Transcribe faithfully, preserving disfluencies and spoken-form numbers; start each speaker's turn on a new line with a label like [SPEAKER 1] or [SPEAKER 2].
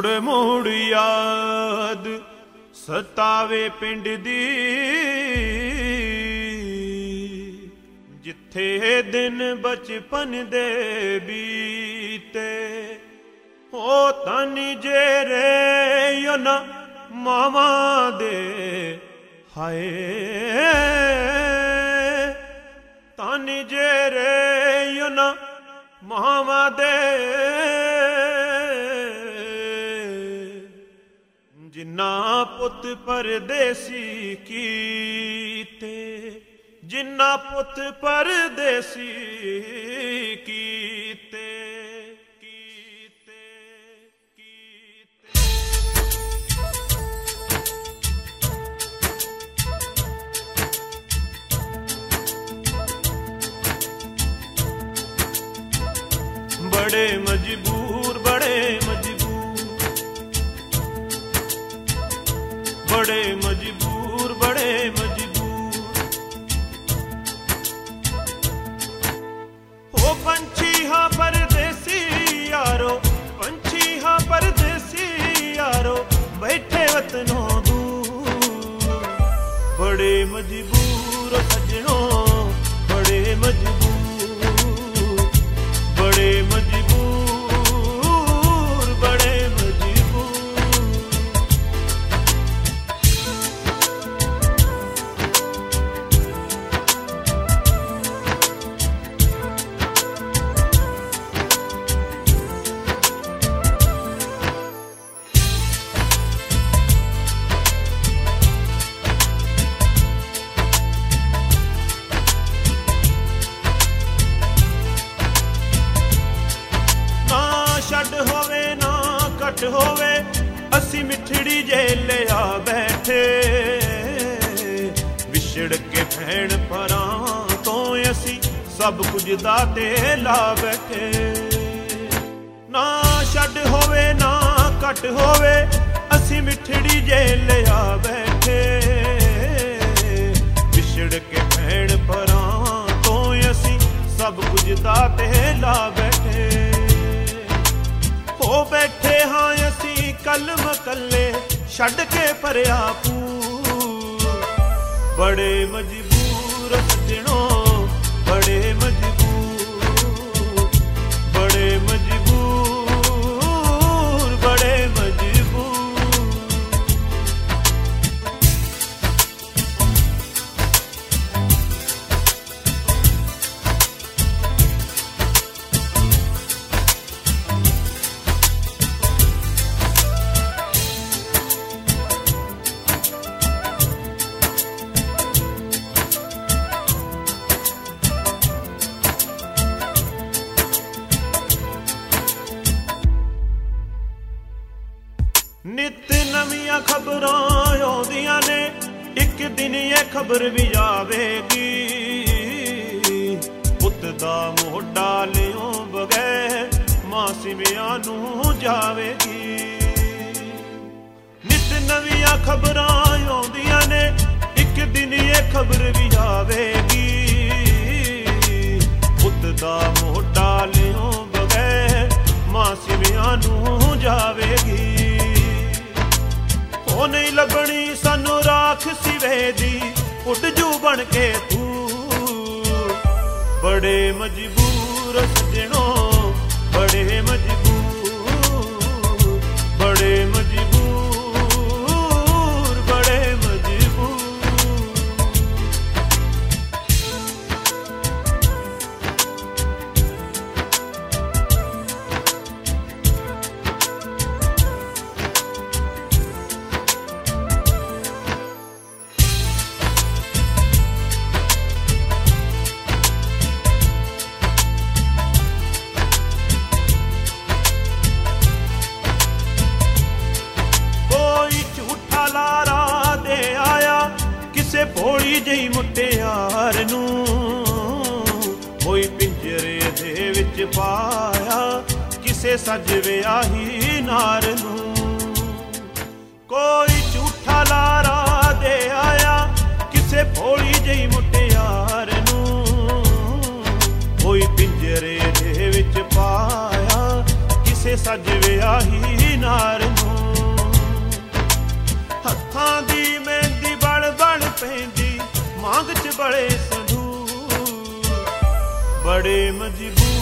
[SPEAKER 1] ਮੁੜ ਮੁੜ ਯਾਦ ਸਤਾਵੇ ਪਿੰਡ ਦੀ, ਜਿੱਥੇ ਦਿਨ ਬਚਪਨ ਦੇ ਬੀਤੇ। ਹੋ ਤਨ ਜਿਹੜੇ ਯੋਨਾ ਮਾਵਾਂ ਦੇ, ਹਾਏ ਤਨ ਜਿਹੜੇ ਯੋਨਾ ਮਾਵਾਂ ਦੇ, ਜਿਨ੍ਹਾਂ ਪੁੱਤ ਪਰਦੇਸੀ ਕੀਤੇ, ਜਿਨ੍ਹਾਂ ਪੁੱਤ ਪਰਦੇਸੀ ਕੀਤੇ, ਕੀਤੇ, ਕੀਤੇ। ਬੜੇ ਮਜਬੂਰ, ਬੜੇ ਮਜਬੂਰ, ਬੜੇ ਮਜਬੂਰ, ਬੜੇ ਮਜਬੂਰ। ਹੋ ਪੰਛੀ ਹਾਂ ਪਰਦੇਸੀ ਯਾਰੋ, ਪੰਛੀ ਹਾਂ ਪਰਦੇਸੀ ਯਾਰੋ, ਬੈਠੇ ਵਤਨੋਂ ਦੂਰ। ਬੜੇ ਮਜਬੂਰ ਸੱਜਣੋ, ਬੜੇ ਮਜਬੂਰ, ਬੜੇ ਮਜਬੂਰ, ਬੜੇ ਮਜਬੂਰ। ਛੱਡ ਹੋਵੇ ਨਾ ਘਟ ਹੋਵੇ, ਅਸੀਂ ਮਿੱਠੜੀ ਜੇ ਲਿਆ ਬੈਠੇ। ਵਿਛੜ ਕੇ ਭੈਣ ਪਰਾਂ ਤੋਂ ਅਸੀਂ ਸਭ ਕੁਝ ਦਾ ਤੇ ਲਾ ਬੈਠੇ। ਨਾ ਛੱਡ ਹੋਵੇ ਨਾ ਘਟ ਹੋਵੇ, ਅਸੀਂ ਮਿੱਠੜੀ ਜੇ ਲਿਆ ਬੈਠੇ। ਵਿਛੜ ਕੇ ਭੈਣ ਪਰਾਂ ਤੋਂ ਅਸੀਂ ਸਭ ਕੁਝ ਦਾ ਤੇ ਲਾ ਬੈਠੇ। ਹੋ ਬੈਠੇ ਹਾਂ ਅਸੀਂ ਕਲਮ ਕੱਲੇ, ਛੱਡ ਕੇ ਭਰਿਆ ਪੂਰ। ਬੜੇ ਮਜਬੂਰ ਸੱਜਣੋ, ਬੜੇ ਮਜਬੂਰ, ਬੜੇ ਮਜਬੂਰ, ਬੜੇ ਮਜਬੂਰ। ਨਿੱਤ ਨਵੀਆਂ ਖਬਰਾਂ ਆਉਂਦੀਆਂ ਨੇ, ਇੱਕ ਦਿਨ ਇਹ ਖਬਰ ਵੀ ਆਵੇਗੀ। ਪੁੱਤ ਦਾ ਮੋਢਾ ਲਿਓ ਬਗੈਰ ਮਾਂ ਸਿਵਿਆਂ ਨੂੰ ਜਾਵੇਗੀ। ਨਿੱਤ ਨਵੀਆਂ ਖਬਰਾਂ ਆਉਂਦੀਆਂ ਨੇ, ਇੱਕ ਦਿਨ ਇਹ ਖਬਰ ਵੀ ਆਵੇਗੀ। ਪੁੱਤ ਦਾ ਮੋਢਾ ਲਿਓ ਬਗੈਰ ਮਾਂ ਸਿਵਿਆਂ ਨੂੰ ਜਾਵੇਗੀ। ਉਹ ਨਹੀਂ ਲੱਭਣੀ ਸਾਨੂੰ ਰਾਖ ਸਿਵੇ ਦੀ, ਉੱਡ ਜੂ ਬਣ ਕੇ ਤੂੰ। ਬੜੇ ਮਜਬੂਰ ਸੱਜਣੋ, ਬੜੇ ਮਜਬੂਰ, ਬੜੇ ਮਜਬੂਰ, ਬੜੇ ਮਜਬੂਰ। ਭੋਲੀ ਜਿਹੀ ਮੁਟਿਆਰ ਨੂੰ ਕੋਈ ਪਿੰਜਰੇ ਦੇ ਵਿੱਚ ਪਾਇਆ, ਕਿਸੇ ਸੱਜ ਵਿਆਹੀ ਨਾਰ ਨੂੰ। ਕੋਈ ਝੂਠਾ ਲਾਰਾ ਦੇ ਆਇਆ, ਕਿਸੇ ਭੋਲੀ ਜਿਹੀ ਮੁਟਿਆਰ ਨੂੰ ਕੋਈ ਪਿੰਜਰੇ ਦੇ ਵਿੱਚ ਪਾਇਆ, ਕਿਸੇ ਸੱਜ ਵਿਆਹੀ ਨਾਰ ਨੂੰ। हत्थां दी मेहंदी बल बल पैंदी, मांग च बड़े संधूर, बड़े मजबूर